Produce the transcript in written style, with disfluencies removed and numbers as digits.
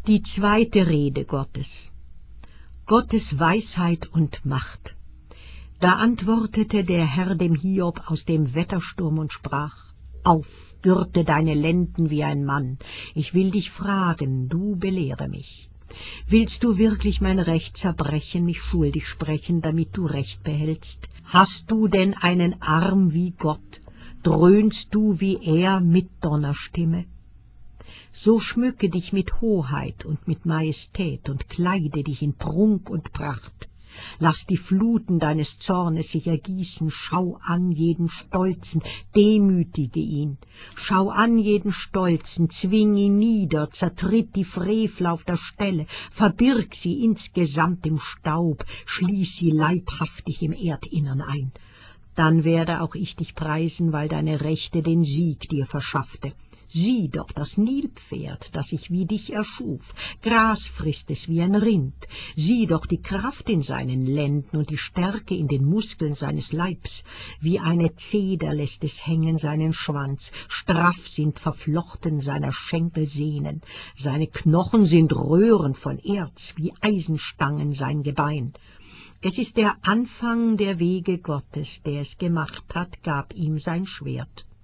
Die zweite Rede Gottes. Gottes Weisheit und Macht. Da antwortete der Herr dem Hiob aus dem Wettersturm und sprach: Auf, gürte deine Lenden wie ein Mann, ich will dich fragen, du belehre mich. Willst du wirklich mein Recht zerbrechen, mich schuldig sprechen, damit du Recht behältst? Hast du denn einen Arm wie Gott? Dröhnst du wie er mit Donnerstimme? So schmücke dich mit Hoheit und mit Majestät und kleide dich in Prunk und Pracht. Lass die Fluten deines Zornes sich ergießen, schau an jeden Stolzen, demütige ihn. Schau an jeden Stolzen, zwing ihn nieder, zertritt die Frevler auf der Stelle, verbirg sie insgesamt im Staub, schließ sie leibhaftig im Erdinnern ein. Dann werde auch ich dich preisen, weil deine Rechte den Sieg dir verschaffte. Sieh doch das Nilpferd, das ich wie dich erschuf, Gras frisst es wie ein Rind. Sieh doch die Kraft in seinen Lenden und die Stärke in den Muskeln seines Leibs. Wie eine Zeder lässt es hängen seinen Schwanz, straff sind verflochten seiner Schenkel Sehnen. Seine Knochen sind Röhren von Erz, wie Eisenstangen sein Gebein. Es ist der Anfang der Wege Gottes, der es gemacht hat, gab ihm sein Schwert.